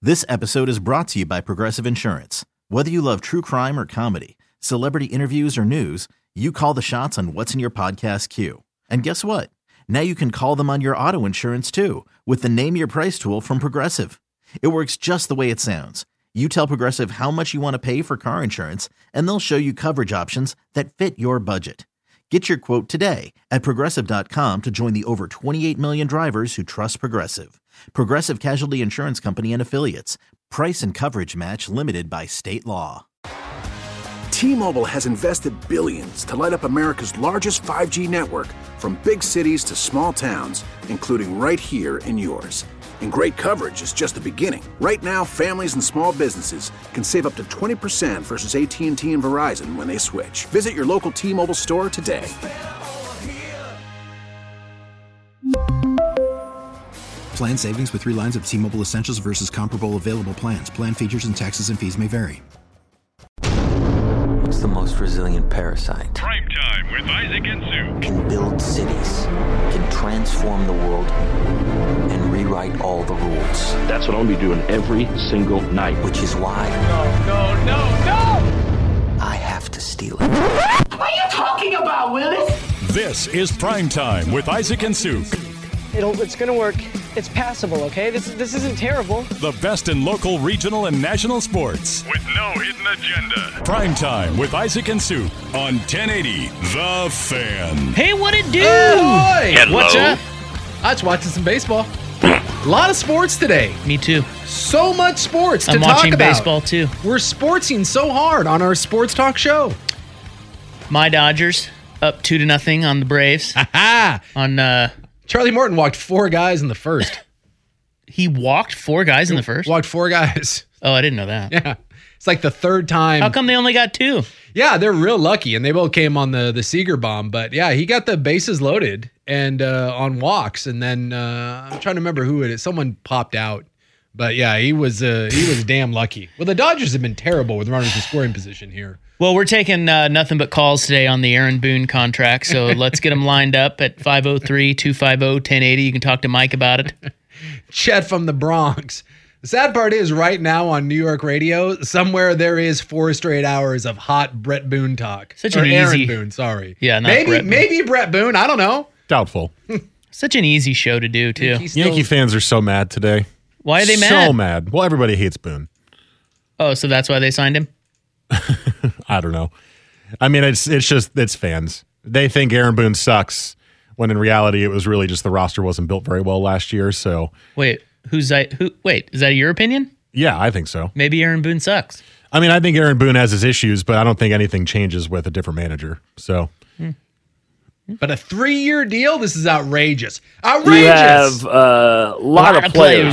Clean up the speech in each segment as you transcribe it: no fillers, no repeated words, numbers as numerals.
This episode is brought to you by Progressive Insurance. Whether you love true crime or comedy, celebrity interviews or news, you call the shots on what's in your podcast queue. And guess what? Now you can call them on your auto insurance too with the Name Your Price tool from Progressive. It works just the way it sounds. You tell Progressive how much you want to pay for car insurance, and they'll show you coverage options that fit your budget. Get your quote today at Progressive.com to join the over 28 million drivers who trust Progressive. Progressive Casualty Insurance Company and Affiliates. Price and coverage match limited by state law. T-Mobile has invested billions to light up America's largest 5G network, from big cities to small towns, including right here in yours. And great coverage is just the beginning. Right now, families and small businesses can save up to 20% versus AT&T and Verizon when they switch. Visit your local T-Mobile store today. Plan savings with 3 lines of T-Mobile Essentials versus comparable available plans. Plan features and taxes and fees may vary. What's the most resilient parasite? Prime Time with Isaac and Sue. Can build cities, can transform the world, and rewrite all the rules. That's what I'll be doing every single night. Which is why... No! I have to steal it. What are you talking about, Willis? This is Prime Time with Isaac and Sue. It's going to work. It's passable, okay? This isn't terrible. The best in local, regional, and national sports. With no hidden agenda. Prime Time with Isaac and Sue on 1080 The Fan. Hey, what it do? Hello. What's up? I was watching some baseball. A lot of sports today. Me too. So much sports to talk about. I'm watching baseball too. We're sportsing so hard on our sports talk show. My Dodgers up 2-0 on the Braves. on Charlie Morton walked 4 guys in the first. He walked 4 guys in the first? Walked 4 guys. Oh, I didn't know that. Yeah. It's like the 3rd time. How come they only got 2? Yeah, they're real lucky, and they both came on the Seager bomb. But yeah, he got the bases loaded and on walks, and then I'm trying to remember who it is. Someone popped out. But yeah, he was damn lucky. Well, the Dodgers have been terrible with runners in scoring position here. Well, we're taking nothing but calls today on the Aaron Boone contract, so let's get them lined up at 503-250-1080. You can talk to Mike about it. Chet from the Bronx. The sad part is right now on New York radio, somewhere there is 4 straight hours of hot Brett Boone talk. Such an Aaron easy... Boone, sorry. Yeah, not maybe, Brett Boone. Maybe Brett Boone, I don't know. Doubtful. Such an easy show to do, too. Yankee fans are so mad today. Why are they mad? So mad. Well, everybody hates Boone. Oh, so that's why they signed him? I don't know. I mean, it's fans. They think Aaron Boone sucks, when in reality it was really just the roster wasn't built very well last year. So wait, is that your opinion? Yeah, I think so. Maybe Aaron Boone sucks. I mean, I think Aaron Boone has his issues, but I don't think anything changes with a different manager. So, but a 3-year deal? This is outrageous. Outrageous. You have a lot of players.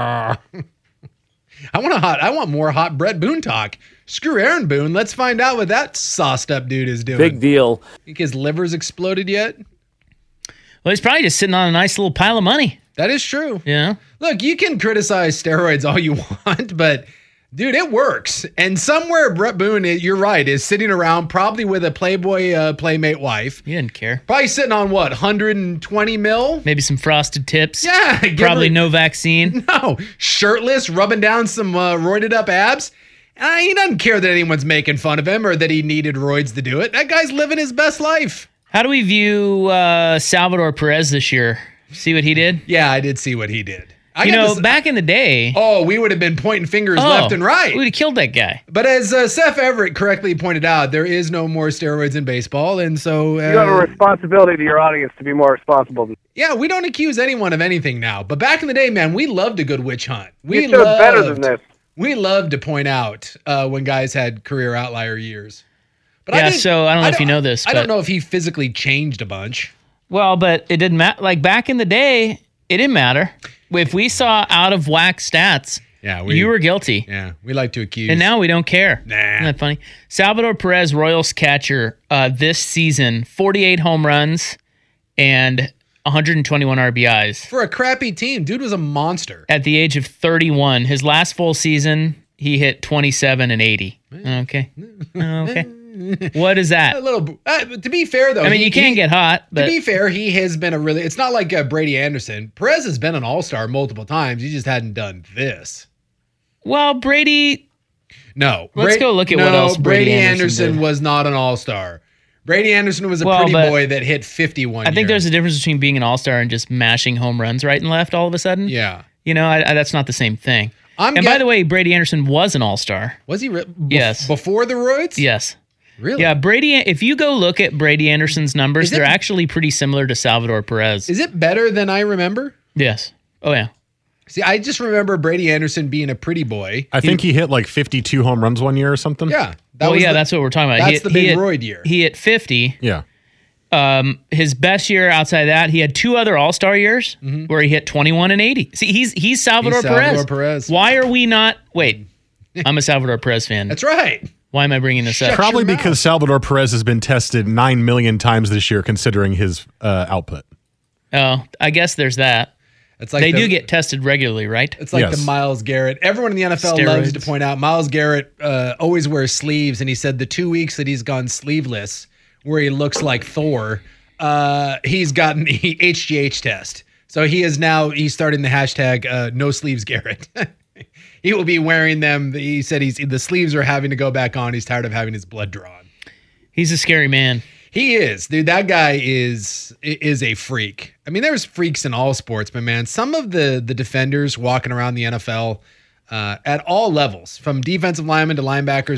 I want more hot Brett Boone talk. Screw Aaron Boone. Let's find out what that sauced up dude is doing. Big deal. Think his liver's exploded yet? Well, he's probably just sitting on a nice little pile of money. That is true. Yeah. Look, you can criticize steroids all you want, but dude, it works. And somewhere Brett Boone, you're right, is sitting around probably with a Playboy playmate wife. He didn't care. Probably sitting on what, 120 mil? Maybe some frosted tips. Yeah. Probably no vaccine. No. Shirtless, rubbing down some roided up abs. He doesn't care that anyone's making fun of him or that he needed roids to do it. That guy's living his best life. How do we view Salvador Perez this year? See what he did? Yeah, I did see what he did. Back in the day... Oh, we would have been pointing fingers left and right. We would have killed that guy. But as Seth Everett correctly pointed out, there is no more steroids in baseball, and so... you have a responsibility to your audience to be more responsible. Yeah, we don't accuse anyone of anything now. But back in the day, man, we loved a good witch hunt. You showed better than this. We loved to point out when guys had career outlier years. But yeah, so I don't know if you know this. I don't know if he physically changed a bunch. Well, but it didn't matter. Like back in the day, it didn't matter. If we saw out of whack stats, you were guilty. Yeah, we like to accuse. And now we don't care. Nah. Isn't that funny? Salvador Perez, Royals catcher, this season, 48 home runs and 121 RBIs. For a crappy team, dude was a monster. At the age of 31, his last full season, he hit 27 and 80. Okay. What is that? A little. To be fair, though, I mean, you can't get hot. But to be fair, he has been it's not like Brady Anderson. Perez has been an all-star multiple times. He just hadn't done this. Well, Brady. No. Let's go look at what else Brady Anderson Anderson did. was not an all-star. Brady Anderson was a pretty boy that hit 51 I think there's a difference between being an all-star and just mashing home runs right and left all of a sudden. Yeah. You know, that's not the same thing. By the way, Brady Anderson was an all-star. Was he? Yes. Before the roids? Yes. Really? Yeah, Brady. If you go look at Brady Anderson's numbers, they're actually pretty similar to Salvador Perez. Is it better than I remember? Yes. Oh, yeah. See, I just remember Brady Anderson being a pretty boy. I think he hit like 52 home runs one year or something. Yeah. That's what we're talking about. That's the big roid year. He hit 50. Yeah. His best year outside of that, he had 2 other all-star years where he hit 21 and 80. See, he's Salvador Perez. Why are we not? Wait, I'm a Salvador Perez fan. That's right. Why am I bringing this up? Probably because Salvador Perez has been tested 9 million times this year, considering his output. Oh, I guess there's that. It's like they do get tested regularly, right? It's like the Myles Garrett. Everyone in the NFL loves to point out Myles Garrett always wears sleeves, and he said the 2 weeks that he's gone sleeveless, where he looks like Thor, he's gotten the HGH test. So he's starting the hashtag no sleeves Garrett. He will be wearing them. He said the sleeves are having to go back on. He's tired of having his blood drawn. He's a scary man. He is, dude. That guy is a freak. I mean, there's freaks in all sports, but man, some of the defenders walking around the NFL at all levels, from defensive linemen to linebackers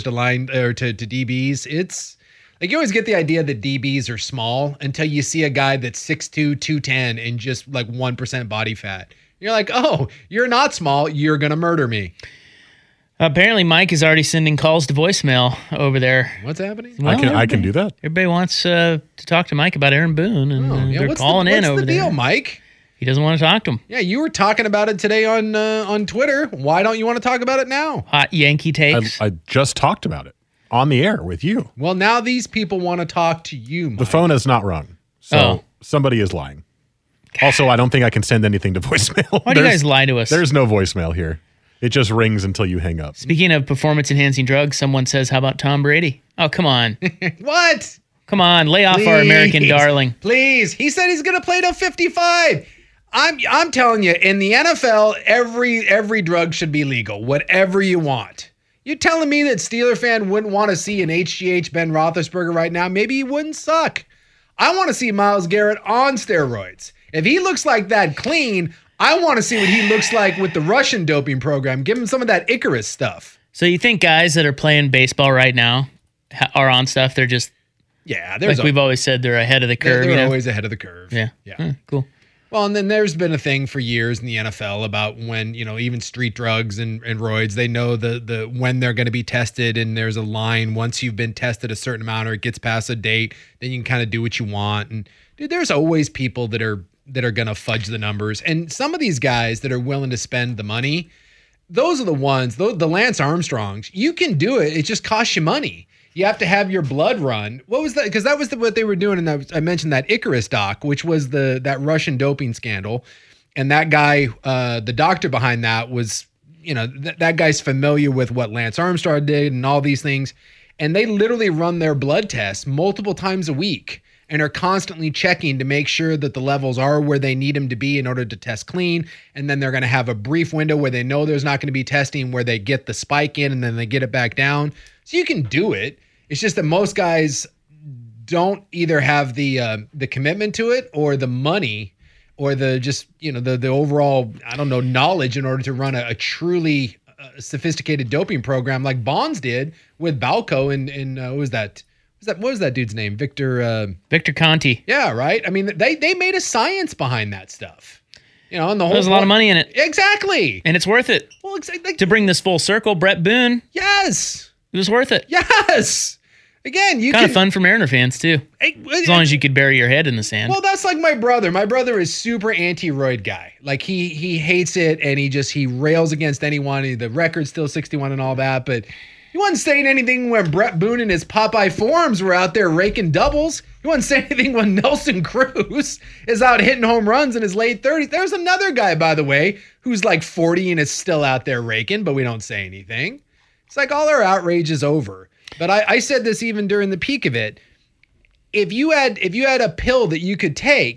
to DBs, it's like you always get the idea that DBs are small until you see a guy that's 6'2", 210 and just like 1% body fat. You're like, oh, you're not small. You're gonna murder me. Apparently, Mike is already sending calls to voicemail over there. What's happening? Well, I can do that. Everybody wants to talk to Mike about Aaron Boone, and they're calling in over there. What's the deal, Mike? He doesn't want to talk to him. Yeah, you were talking about it today on Twitter. Why don't you want to talk about it now? Hot Yankee takes. I just talked about it on the air with you. Well, now these people want to talk to you, Mike. The phone is not rung, so somebody is lying. Also, I don't think I can send anything to voicemail. Why do you guys lie to us? There's no voicemail here. It just rings until you hang up. Speaking of performance-enhancing drugs, someone says, how about Tom Brady? Oh, come on. What? Come on, lay off our American darling. Please. He said he's going to play till 55. I'm telling you, in the NFL, every drug should be legal, whatever you want. You telling me that Steeler fan wouldn't want to see an HGH Ben Roethlisberger right now? Maybe he wouldn't suck. I want to see Myles Garrett on steroids. If he looks like that clean, I want to see what he looks like with the Russian doping program. Give him some of that Icarus stuff. So you think guys that are playing baseball right now are on stuff? They're just we've always said, they're ahead of the curve. They're always ahead of the curve. Yeah. Cool. Well, and then there's been a thing for years in the NFL about when, even street drugs and roids, they know the when they're going to be tested, and there's a line once you've been tested a certain amount or it gets past a date, then you can kind of do what you want. And dude, there's always people that are going to fudge the numbers. And some of these guys that are willing to spend the money, those are the ones, the Lance Armstrongs. You can do it. It just costs you money. You have to have your blood run. What was that? Because that was what they were doing. And I mentioned that Icarus doc, which was that Russian doping scandal. And that guy, the doctor behind that was, that guy's familiar with what Lance Armstrong did and all these things. And they literally run their blood tests multiple times a week and are constantly checking to make sure that the levels are where they need them to be in order to test clean. And then they're going to have a brief window where they know there's not going to be testing, where they get the spike in and then they get it back down. So you can do it. It's just that most guys don't either have the commitment to it or the money or the just, the overall, knowledge in order to run a truly sophisticated doping program like Bonds did with Balco and what was that? What was that dude's name? Victor Conti. Yeah, right. I mean, they made a science behind that stuff. And the whole there's a lot of money in it. Exactly. And it's worth it. Well, exactly. To bring this full circle, Brett Boone. Yes. It was worth it. Yes. Again, kind of fun for Mariner fans too. As long as you could bury your head in the sand. Well, that's like my brother. My brother is super anti-roid guy. Like he hates it, and he rails against anyone. The record's still 61 and all that, but he wasn't saying anything when Brett Boone and his Popeye forms were out there raking doubles. He wasn't saying anything when Nelson Cruz is out hitting home runs in his late 30s. There's another guy, by the way, who's like 40 and is still out there raking, but we don't say anything. It's like all our outrage is over. But I said this even during the peak of it. If you had a pill that you could take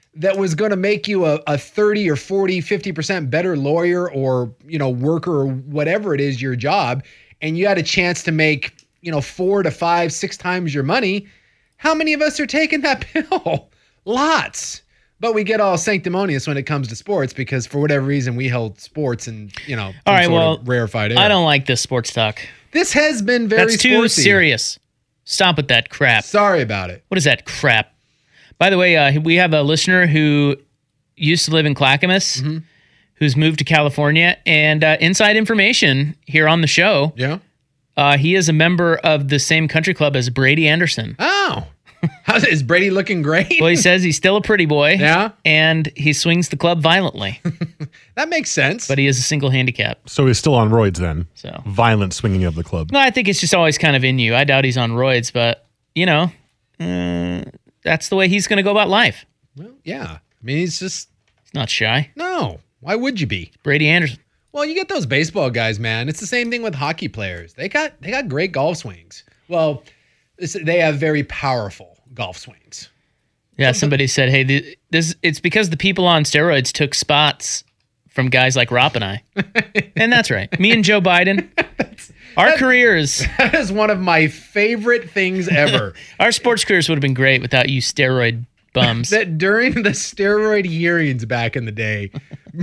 that was going to make you a 30 or 40, 50% better lawyer or, worker or whatever it is, your job, and you had a chance to make, 4 to 5, 6 times your money, how many of us are taking that pill? Lots. But we get all sanctimonious when it comes to sports because for whatever reason we held sports and, all right, well, rarefied air. I don't like this sports talk. This has been very That's too serious. Stop with that crap. Sorry about it. What is that crap? By the way, we have a listener who used to live in Clackamas, who's moved to California, and inside information here on the show. Yeah. He is a member of the same country club as Brady Anderson. Oh. Is Brady looking great? Well, he says he's still a pretty boy. Yeah. And he swings the club violently. That makes sense. But he is a single handicap. So he's still on roids then. So violent swinging of the club. No, I think it's just always kind of in you. I doubt he's on roids, but, that's the way he's going to go about life. Well, yeah. I mean, he's not shy. No. Why would you be? Brady Anderson. Well, you get those baseball guys, man. It's the same thing with hockey players. They got great golf swings. Well, they have very powerful golf swings. Yeah, somebody said, hey, it's because the people on steroids took spots from guys like Ropp and I. And that's right. Me and Joe Biden, our careers. That is one of my favorite things ever. Our sports careers would have been great without you steroid bums. That during the steroid hearings back in the day,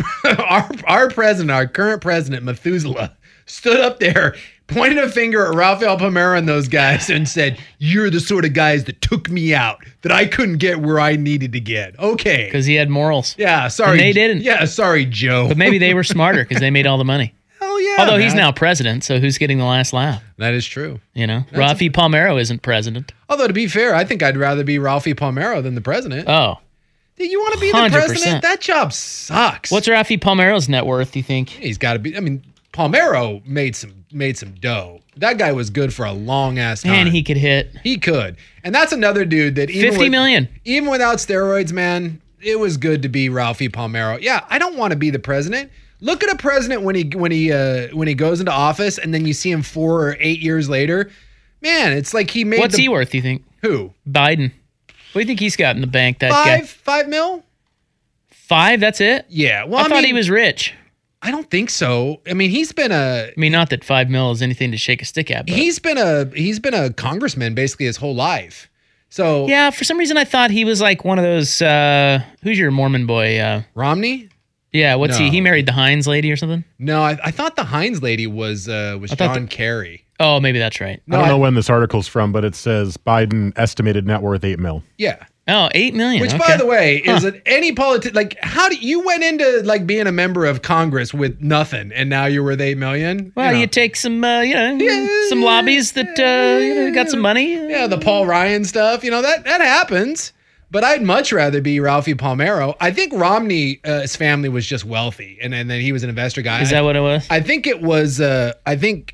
our president, our current president, Methuselah, stood up there, pointed a finger at Rafael Palmeiro and those guys and said, you're the sort of guys that took me out, that I couldn't get where I needed to get. Okay. Because he had morals. Yeah, sorry. And they didn't. Yeah, sorry, Joe. But maybe they were smarter because they made all the money. Hell yeah. Although he's now president, so who's getting the last laugh? That is true. Rafi Palmeiro isn't president. Although, to be fair, I think I'd rather be Rafi Palmeiro than the president. Oh. You want to be the 100%. president? That job sucks. What's Rafi Palmeiro's net worth, you think? He's got to be. I mean, Palmeiro made some dough. That guy was good for a long ass time. And he could hit. He could. And that's another dude that even $50 million. Even without steroids, man, it was good to be Rafi Palmeiro. Yeah, I don't want to be the president. Look at a president when he goes into office and then you see him 4 or 8 years later. Man, it's like he made. What's he worth, you think? Who? Biden. What do you think he's got in the bank? That guy. $5 million? 5? That's it? Yeah. Well, I thought he was rich. I don't think so. I mean, he's been not that $5 million is anything to shake a stick at. But. He's been a congressman basically his whole life. So yeah, for some reason I thought he was like one of those. Who's your Mormon boy? Romney. Yeah, what's he? He married the Hines lady or something? No, I thought the Hines lady was John Kerry. Oh, maybe that's right. No, I don't know when this article's from, but it says Biden estimated net worth $8 million. Yeah. Oh, $8 million. Which, by the way, is it any politician? Like, how do you went into like being a member of Congress with nothing, and now you're worth $8 million? Well, you take some, some lobbies that got some money. Yeah, the Paul Ryan stuff. That happens. But I'd much rather be Rafi Palmeiro. I think Romney, his family was just wealthy, and then he was an investor guy. Is that what it was? I think it was. I think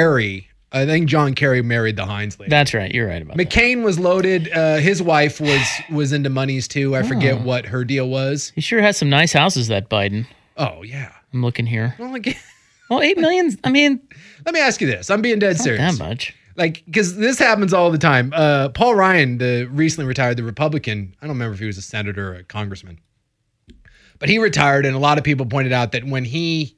John Kerry married the Hines lady. That's right. You're right about McCain that. was loaded. His wife was into monies too. I forget what her deal was. He sure has some nice houses, that Biden. Oh yeah. I'm looking here. Well, $8 million. I mean, let me ask you this. I'm being dead serious. Not that much. Like, because this happens all the time. Paul Ryan, the recently retired, the Republican, I don't remember if he was a senator or a congressman, but he retired, and a lot of people pointed out that when he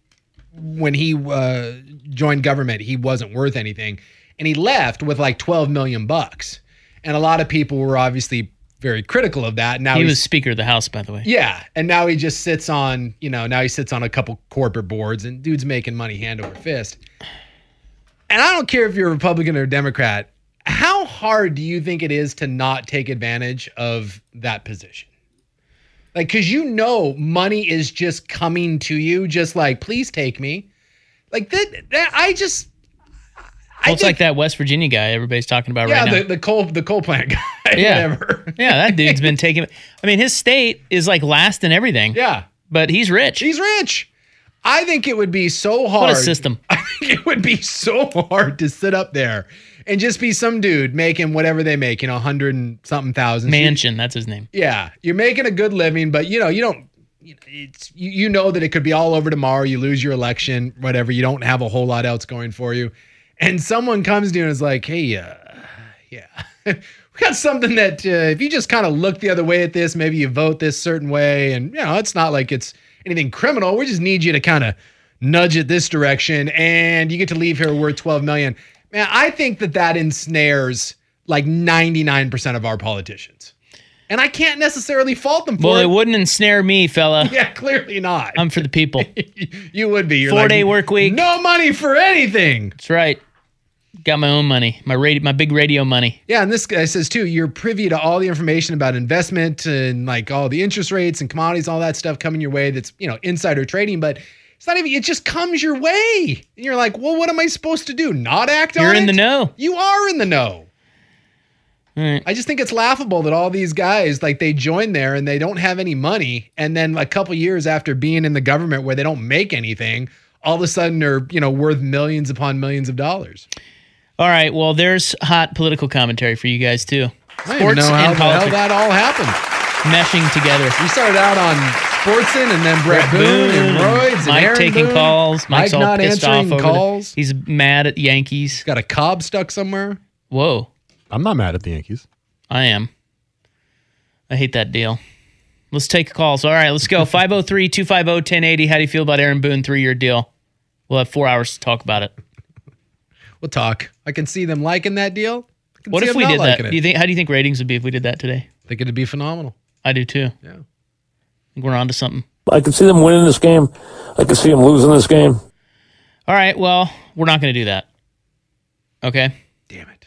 joined government, he wasn't worth anything, and he left with like $12 million, and a lot of people were obviously very critical of that. Now he was Speaker of the House, by the way. Yeah, and now he just sits on, a couple corporate boards, and dude's making money hand over fist. And I don't care if you're a Republican or a Democrat, how hard do you think it is to not take advantage of that position? Like, because money is just coming to you, just like, please take me. Like, it's like that West Virginia guy everybody's talking about right now. Yeah, the coal plant guy. Yeah. Whatever. Yeah, that dude's been taking... I mean, his state is like last in everything. Yeah. But he's rich. He's rich. I think it would be so hard. What a system. I think it would be so hard to sit up there and just be some dude making whatever they make, 100 and something thousand. Manchin, that's his name. Yeah. You're making a good living, but you don't, you know that it could be all over tomorrow. You lose your election, whatever. You don't have a whole lot else going for you. And someone comes to you and is like, hey, yeah, something that if you just kind of look the other way at this, maybe you vote this certain way, and it's not like it's anything criminal. We just need you to kind of nudge it this direction, and you get to leave here worth $12 million. Man, I think that ensnares like 99% of our politicians. And I can't necessarily fault them for it. Well, it wouldn't ensnare me, fella. Yeah, clearly not. I'm for the people. You would be. You're 4-day work week. No money for anything. That's right. Got my own money, my big radio money. Yeah, and this guy says, too, you're privy to all the information about investment and like all the interest rates and commodities, all that stuff coming your way that's, insider trading. But it's not even, it just comes your way. And you're like, well, what am I supposed to do? Not act on it? You're in the know. You are in the know. Right. I just think it's laughable that all these guys, like they join there and they don't have any money. And then a couple years after being in the government where they don't make anything, all of a sudden they're, worth millions upon millions of dollars. All right. Well, there's hot political commentary for you guys too. I don't know how the hell that all happened. Meshing together. We started out on Sportson and then Brett Boone and Royds Mike and Aaron taking Boone. calls. Mike's all not pissed answering off over calls. He's mad at Yankees. He's got a cob stuck somewhere. Whoa. I'm not mad at the Yankees. I am. I hate that deal. Let's take calls. All right, let's go. 503-250-1080. How do you feel about Aaron Boone 3-year deal? We'll have 4 hours to talk about it. We'll talk. I can see them liking that deal. What if we did that? How do you think ratings would be if we did that today? I think it'd be phenomenal. I do too. Yeah. I think we're on to something. I can see them winning this game. I can see them losing this game. All right, well, we're not going to do that. Okay? Damn it.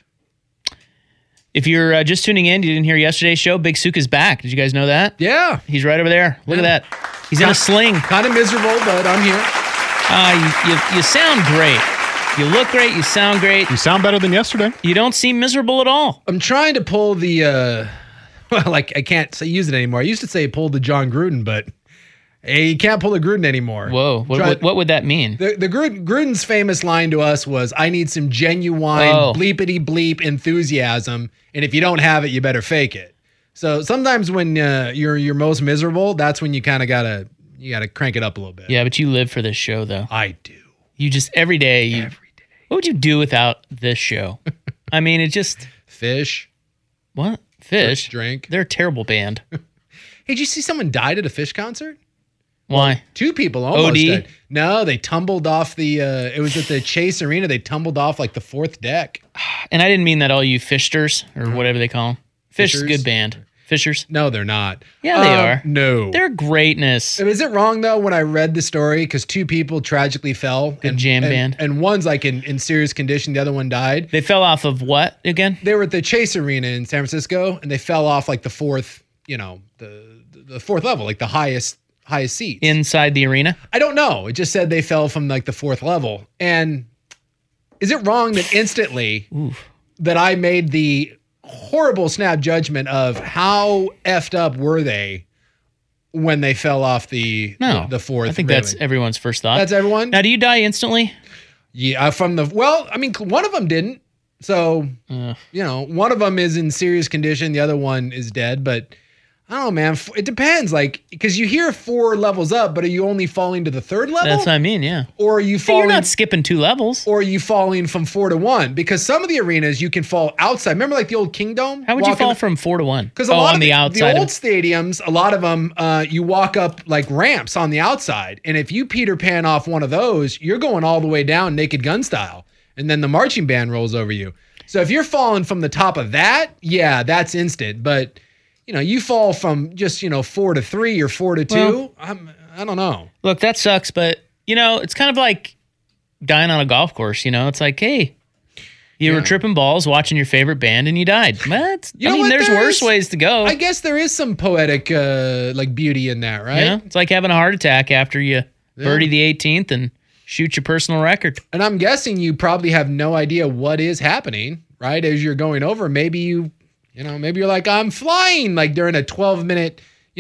If you're just tuning in, you didn't hear yesterday's show, Big Sook is back. Did you guys know that? Yeah. He's right over there. Look at that. He's in a sling. Kind of miserable, but I'm here. You sound great. You look great. You sound great. You sound better than yesterday. You don't seem miserable at all. I'm trying to pull the, I can't use it anymore. I used to say pull the John Gruden, but you can't pull the Gruden anymore. Whoa. What would that mean? The Gruden's famous line to us was, I need some genuine bleepity bleep enthusiasm. And if you don't have it, you better fake it. So sometimes when you're most miserable, that's when you kind of gotta crank it up a little bit. Yeah, but you live for this show, though. I do. You just every day. What would you do without this show? I mean, it just Fish. What? Fish? Drink. They're a terrible band. Hey, did you see someone died at a Fish concert? Why? Well, 2 people almost OD? died. No, they tumbled off the. It was at the Chase Arena. They tumbled off like the 4th deck. And I didn't mean that all you Fishters or whatever they call them. Fish is a Fishers? good band. Fishers? No, they're not. Yeah, they are. No. They're greatness. Is it wrong, though, when I read the story? Because 2 people tragically fell. Good jam band. And one's like in serious condition. The other one died. They fell off of what again? They were at the Chase Arena in San Francisco, and they fell off like the 4th, the 4th level, like the highest seats. Inside the arena? I don't know. It just said they fell from like the 4th level. And is it wrong that instantly that I made the horrible snap judgment of how effed up were they when they fell off the 4th? I think railing? that's everyone's first thought. That's everyone? Now, do you die instantly? Yeah, one of them didn't. So, one of them is in serious condition. The other one is dead, but I don't know, man. It depends, because you hear 4 levels up, but are you only falling to the 3rd level? That's what I mean, yeah. Or are you falling? You're not skipping 2 levels. Or are you falling from 4 to 1? Because some of the arenas you can fall outside. Remember, like the old Kingdome? How would you fall from 4 to 1? Because a lot on of the outside, the old stadiums, a lot of them, you walk up like ramps on the outside, and if you Peter Pan off one of those, you're going all the way down Naked Gun style, and then the marching band rolls over you. So if you're falling from the top of that, yeah, that's instant, but. You fall from just, 4 to 3 or 4 to 2. Well, I don't know. Look, that sucks, but, it's kind of like dying on a golf course, It's like, hey, you were tripping balls watching your favorite band and you died. There's worse ways to go. I guess there is some poetic beauty in that, right? Yeah, it's like having a heart attack after you birdie the 18th and shoot your personal record. And I'm guessing you probably have no idea what is happening, right? As you're going over, maybe maybe you're like, I'm flying, like during a 12-minute,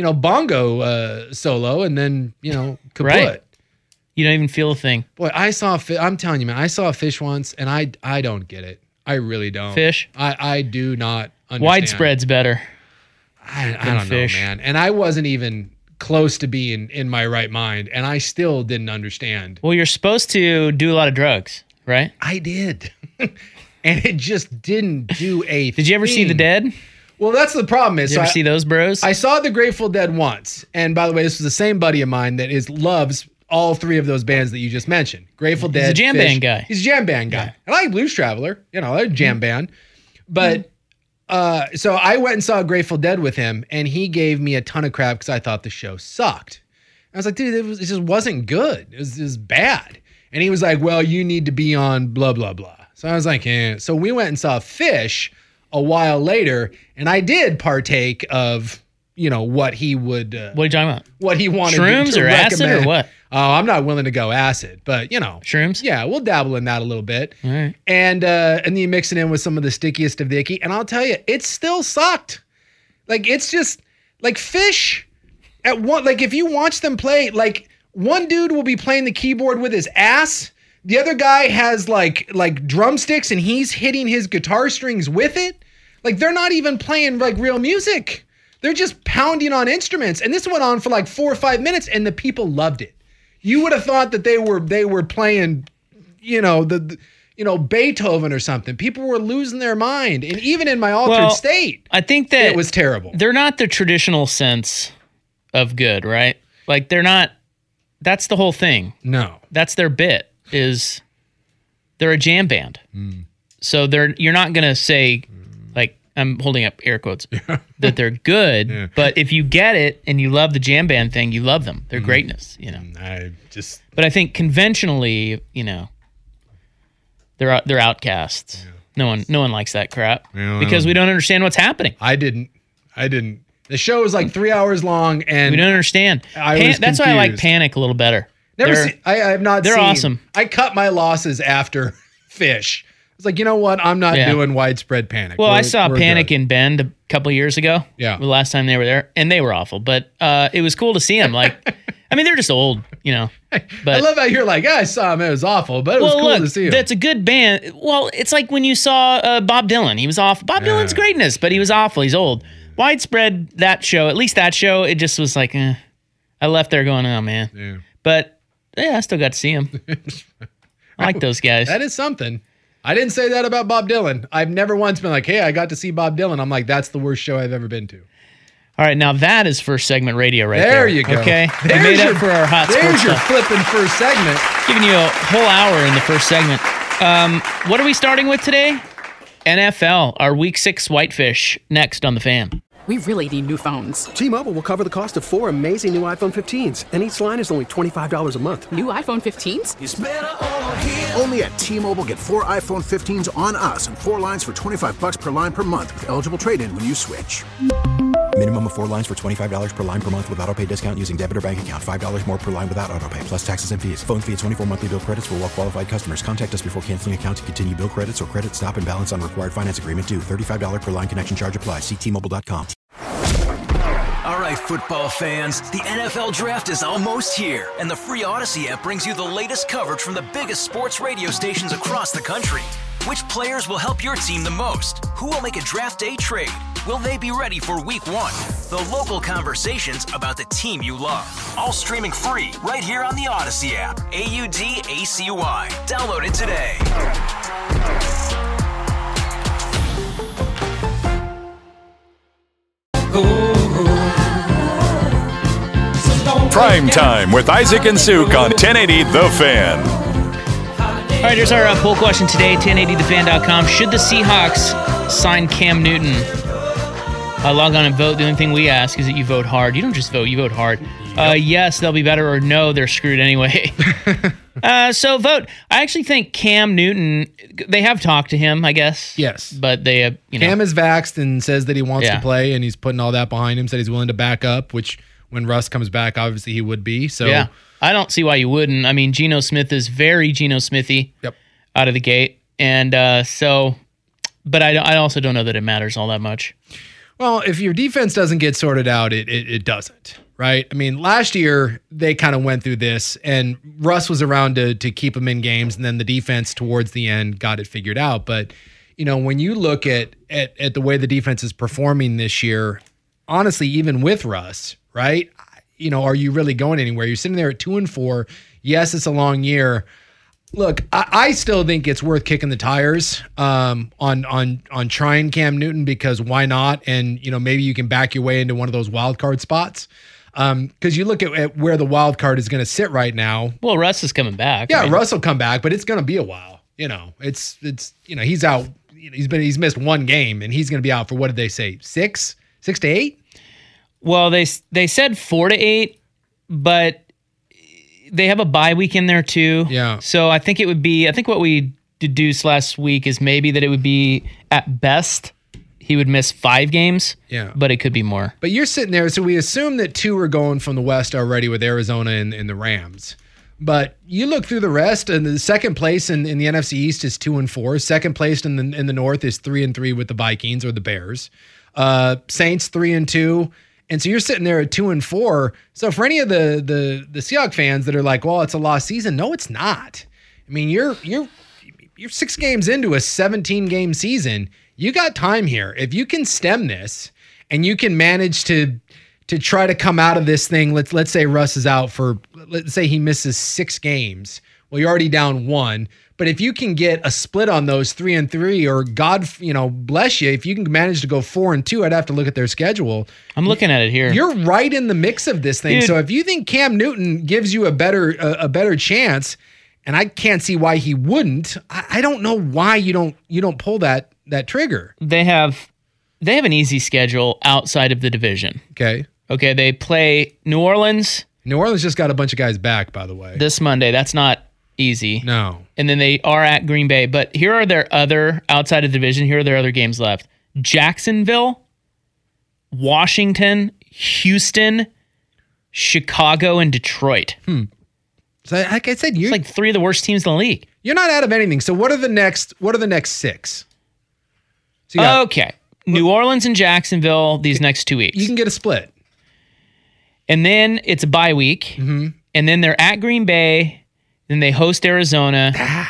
bongo solo, and then, kaput. Right. You don't even feel a thing. Boy, I'm telling you, man, I saw a fish once, and I don't get it. I really don't. Fish? I do not understand. Widespread's better. I don't know, man. And I wasn't even close to being in my right mind, and I still didn't understand. Well, you're supposed to do a lot of drugs, right? I did. and it just didn't do a Did you ever see The Dead? Well, that's the problem. Did you ever see those bros? I saw the Grateful Dead once. And by the way, this was the same buddy of mine that loves all three of those bands that you just mentioned. Grateful Dead. He's a jam Fish. band guy. He's a jam band guy. Yeah. I like Blues Traveler. I like jam band. But so I went and saw Grateful Dead with him, and he gave me a ton of crap because I thought the show sucked. I was like, dude, it just wasn't good. It was bad. And he was like, well, you need to be on blah, blah, blah. So I was like, eh. So we went and saw Fish a while later, and I did partake of, what he would. What are you talking about? What he wanted Shrooms to or recommend. acid or what? Oh, I'm not willing to go acid, but Shrooms? Yeah, we'll dabble in that a little bit. All right. And then you mix it in with some of the stickiest of the icky, and I'll tell you, it still sucked. Like, it's just like Fish at one, like if you watch them play, like one dude will be playing the keyboard with his ass. The other guy has like drumsticks and he's hitting his guitar strings with it. Like they're not even playing like real music. They're just pounding on instruments. And this went on for like 4 or 5 minutes and the people loved it. You would have thought that they were playing, Beethoven or something. People were losing their mind. And even in my altered state, I think that it was terrible. They're not the traditional sense of good, right? Like they're not, that's the whole thing. No. That's their bit. Is they're a jam band. So you're not going to say, like, I'm holding up air quotes, that they're good, but if you get it and you love the jam band thing, you love them. Their greatness, But I think conventionally, they're outcasts. Yeah. No one likes that crap because we don't understand what's happening. I didn't. The show is like 3 hours long and we don't understand. That's why I like Panic a little better. I have not seen. They're awesome. I cut my losses after Fish. It's like, you know what? I'm not doing widespread Panic. Well, I saw Panic in Bend a couple of years ago. Yeah. The last time they were there, and they were awful. But it was cool to see them. Like, I mean, they're just old, But I love how you're like, I saw him. It was awful, but it was cool to see him. That's a good band. Well, it's like when you saw Bob Dylan. He was awful. Bob Dylan's greatness, but he was awful. He's old. Widespread, that show, at least that show, it just was like, I left there going, oh, man. Yeah. But I still got to see him. I like those guys. That is something. I didn't say that about Bob Dylan. I've never once been like, hey, I got to see Bob Dylan. I'm like, that's the worst show I've ever been to. All right, now that is first segment radio right there. There you go. Okay, we made up for our hot sports There's your stuff. flipping first segment. Giving you a whole hour in the first segment. What are we starting with today? NFL, our Week 6 Whitefish, next on The Fan. We really need new phones. T-Mobile will cover the cost of 4 amazing new iPhone 15s, and each line is only $25 a month. New iPhone 15s? It's better over here. Only at T-Mobile, get 4 iPhone 15s on us and 4 lines for $25 per line per month with eligible trade-in when you switch. Minimum of 4 lines for $25 per line per month with autopay discount using debit or bank account. $5 more per line without autopay, plus taxes and fees. Phone fee at 24 monthly bill credits for well-qualified customers. Contact us before canceling account to continue bill credits or credit stop and balance on required finance agreement due. $35 per line connection charge applies. See T-Mobile.com. All right, football fans, the NFL Draft is almost here, and the free Odyssey app brings you the latest coverage from the biggest sports radio stations across the country. Which players will help your team the most? Who will make a draft day trade? Will they be ready for Week 1? The local conversations about the team you love. All streaming free right here on the Odyssey app. AUDACY. Download it today. Prime Time with Isaac and Suk on 1080 The Fan. All right, here's our poll question today, 1080thefan.com. Should the Seahawks sign Cam Newton? Log on and vote. The only thing we ask is that you vote hard. You don't just vote, you vote hard. Yes, they'll be better, or no, they're screwed anyway. So vote. I actually think Cam Newton, they have talked to him, I guess. Yes. But they have, Cam is vaxxed and says that he wants to play, and he's putting all that behind him, said he's willing to back up, which when Russ comes back, obviously he would be. So yeah, I don't see why you wouldn't. I mean, Geno Smith is very Geno Smithy out of the gate. And but I also don't know that it matters all that much. Well, if your defense doesn't get sorted out, it doesn't, right? I mean, last year they kind of went through this, and Russ was around to keep them in games, and then the defense towards the end got it figured out. But, when you look at the way the defense is performing this year, honestly, even with Russ, right? Are you really going anywhere? You're sitting there at 2-4. Yes, it's a long year. Look, I still think it's worth kicking the tires on trying Cam Newton, because why not? And maybe you can back your way into one of those wild card spots. Because you look at where the wild card is going to sit right now. Well, Russ is coming back. Yeah, Russ will come back, but it's going to be a while. It's he's out. He's missed one game, and he's going to be out for, what did they say, 6 to 8? Well, they said 4 to 8, but they have a bye week in there too. Yeah. So I think what we deduced last week is maybe that it would be, at best, he would miss 5 games. Yeah. But it could be more. But you're sitting there, so we assume that 2 are going from the West already with Arizona and the Rams. But you look through the rest, and the second place in the NFC East is 2-4. Second place in the North is 3-3 with the Vikings or the Bears. Saints 3-2. And so you're sitting there at 2-4. So for any of the Seahawks fans that are like, well, it's a lost season. No, it's not. I mean, you're 6 games into a 17-game season. You got time here. If you can stem this and you can manage to try to come out of this thing, let's say Russ is out for, let's say he misses 6 games. Well, you're already down 1. But if you can get a split on those 3-3, or God, bless you, if you can manage to go 4-2, I'd have to look at their schedule. I'm looking at it here. You're right in the mix of this thing. Dude. So if you think Cam Newton gives you a better chance, and I can't see why he wouldn't, I don't know why you don't pull that trigger. They have an easy schedule outside of the division. Okay. They play New Orleans. New Orleans just got a bunch of guys back, by the way. This Monday. That's not easy. No. And then they are at Green Bay. But here are their other, outside of the division, here are their other games left. Jacksonville, Washington, Houston, Chicago, and Detroit. So like I said, it's like 3 of the worst teams in the league. You're not out of anything. So what are the next 6? So New Orleans and Jacksonville these next 2 weeks. You can get a split. And then it's a bye week. Mm-hmm. And then they're at Green Bay. Then they host Arizona.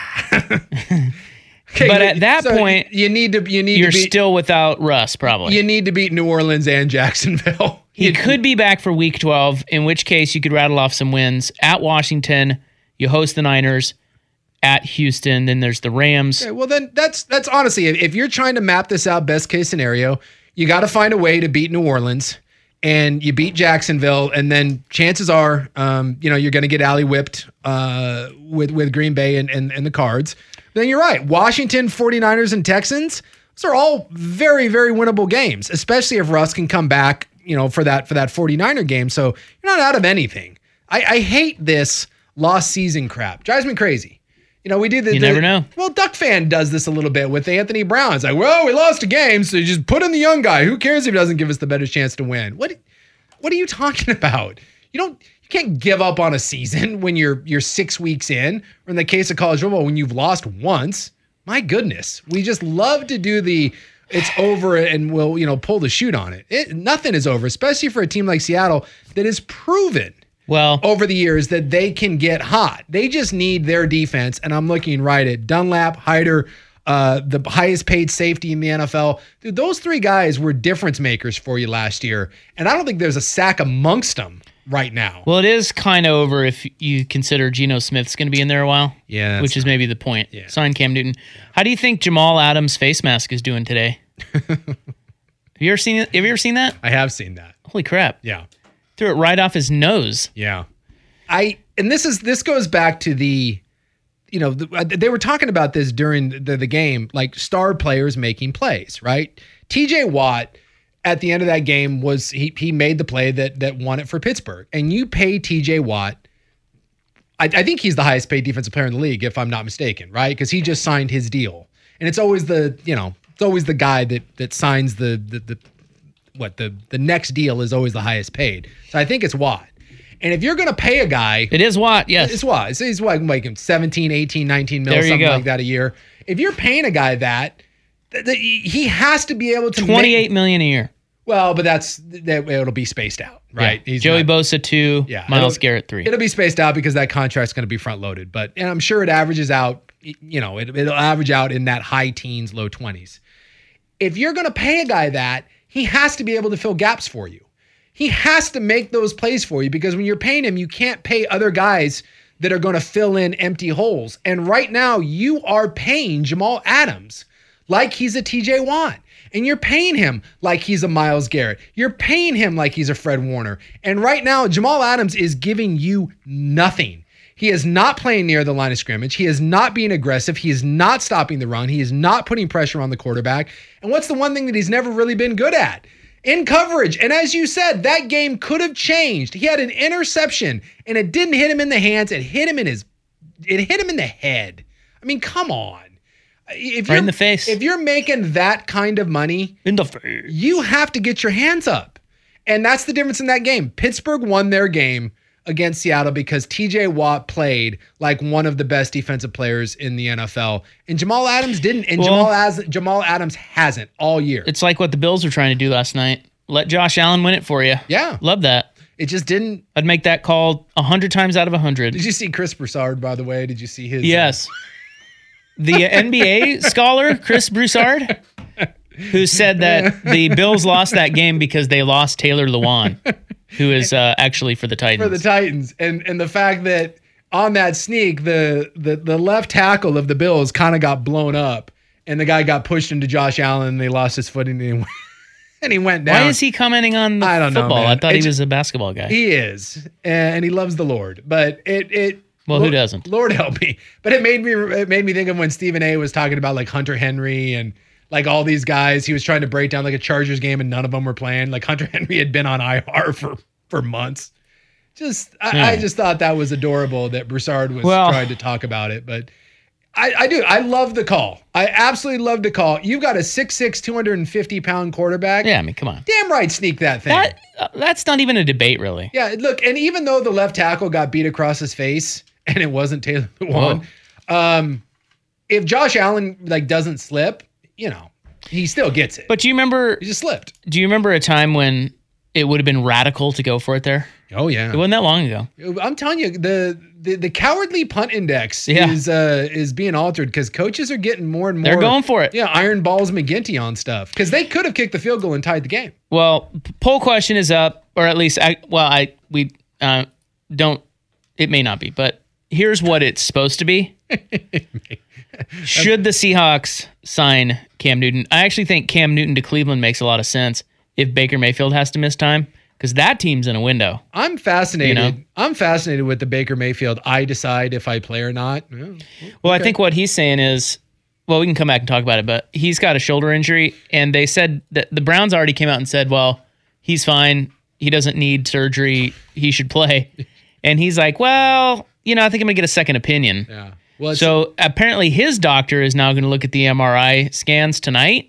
But at that point, you're still without Russ, probably. You need to beat New Orleans and Jacksonville. He could be back for week 12, in which case you could rattle off some wins. At Washington, you host the Niners. At Houston, then there's the Rams. Okay, well, then that's honestly, if you're trying to map this out, best case scenario, you got to find a way to beat New Orleans, and you beat Jacksonville, and then chances are, you're going to get alley whipped with Green Bay and the Cards. Then you're right. Washington, 49ers, and Texans, those are all very, very winnable games, especially if Russ can come back, for that 49er game. So you're not out of anything. I hate this lost season crap. Drives me crazy. We do the. You never know. Well, Duck Fan does this a little bit with Anthony Brown. It's like, well, we lost a game, so you just put in the young guy. Who cares if he doesn't give us the better chance to win? What are you talking about? You can't give up on a season when you're 6 weeks in, or in the case of college football, when you've lost once. My goodness, we just love to do it's over and we'll pull the chute on it. Nothing is over, especially for a team like Seattle that has proven over the years that they can get hot. They just need their defense, and I'm looking right at Dunlap, Hyder, the highest paid safety in the NFL. Dude, those 3 guys were difference makers for you last year, and I don't think there's a sack amongst them right now. Well, it is kind of over if you consider Geno Smith's going to be in there a while. Yeah, which is maybe the point. Yeah. Sign Cam Newton. Yeah. How do you think Jamal Adams' face mask is doing today? Have you ever seen that? I have seen that. Holy crap! Yeah. Threw it right off his nose. Yeah. This goes back to the, they were talking about this during the game, like star players making plays, right? TJ Watt at the end of that game was, he made the play that won it for Pittsburgh. And you pay TJ Watt, I think he's the highest paid defensive player in the league, if I'm not mistaken, right? Because he just signed his deal. And it's always the guy that signs the next deal is always the highest paid. So I think it's Watt. And if you're going to pay a guy... It is Watt, yes. It's Watt. He's like 17, 18, 19 mil, something like that a year. If you're paying a guy that he has to be able to $28 million a year. Well, but it'll be spaced out, right? Yeah. Joey Bosa 2, Myles Garrett 3. It'll be spaced out because that contract's going to be front loaded. And I'm sure it averages out, it'll average out in that high teens, low 20s. If you're going to pay a guy that, he has to be able to fill gaps for you. He has to make those plays for you, because when you're paying him, you can't pay other guys that are going to fill in empty holes. And right now, you are paying Jamal Adams like he's a TJ Watt. And you're paying him like he's a Myles Garrett. You're paying him like he's a Fred Warner. And right now, Jamal Adams is giving you nothing. He is not playing near the line of scrimmage. He is not being aggressive. He is not stopping the run. He is not putting pressure on the quarterback. And what's the one thing that he's never really been good at? In coverage. And as you said, that game could have changed. He had an interception, and it didn't hit him in the hands. It hit him in the head. I mean, come on. Right in the face. If you're making that kind of money, in the face, you have to get your hands up. And that's the difference in that game. Pittsburgh won their game against Seattle because TJ Watt played like one of the best defensive players in the NFL. And Jamal Adams didn't. And Jamal Adams hasn't all year. It's like what the Bills were trying to do last night. Let Josh Allen win it for you. Yeah. Love that. It just didn't. I'd make that call 100 times out of 100. Did you see Chris Broussard, by the way? Did you see his? Yes. The NBA scholar, Chris Broussard, who said that the Bills lost that game because they lost Taylor Lewan, who is actually for the Titans. For the Titans. And the fact that on that sneak, the left tackle of the Bills kind of got blown up, and the guy got pushed into Josh Allen, and they lost his footing, and he went down. Why is he commenting on the football? I thought he was a basketball guy. He is, and he loves the Lord. But well, who doesn't? Lord help me. But it made me think of when Stephen A. was talking about like Hunter Henry and like all these guys. He was trying to break down like a Chargers game, and none of them were playing. Like Hunter Henry had been on IR for months. I just thought that was adorable that Broussard was trying to talk about it. But I do. I love the call. I absolutely love the call. You've got a 6'6", 250-pound quarterback. Yeah, I mean, come on. Damn right, sneak that thing. That's not even a debate, really. Yeah, look, and even though the left tackle got beat across his face, and it wasn't Taylor Lewan, if Josh Allen like doesn't slip, he still gets it. But do you remember? He just slipped. Do you remember a time when it would have been radical to go for it there? Oh yeah, it wasn't that long ago. I'm telling you, the cowardly punt index is being altered because coaches are getting more and more. They're going for it. Yeah, Iron Balls McGinty on stuff because they could have kicked the field goal and tied the game. Well, poll question is up, or at least we don't. It may not be, but here's what it's supposed to be. Should the Seahawks sign Cam Newton? I actually think Cam Newton to Cleveland makes a lot of sense if Baker Mayfield has to miss time, because that team's in a window. I'm fascinated. I'm fascinated with the Baker Mayfield. I decide if I play or not. Yeah, okay. Well, I think what he's saying is, well, we can come back and talk about it, but he's got a shoulder injury, and they said that the Browns already came out and said, well, he's fine. He doesn't need surgery. He should play. And he's like, well, I think I'm going to get a second opinion. Yeah. Well, so apparently his doctor is now going to look at the MRI scans tonight.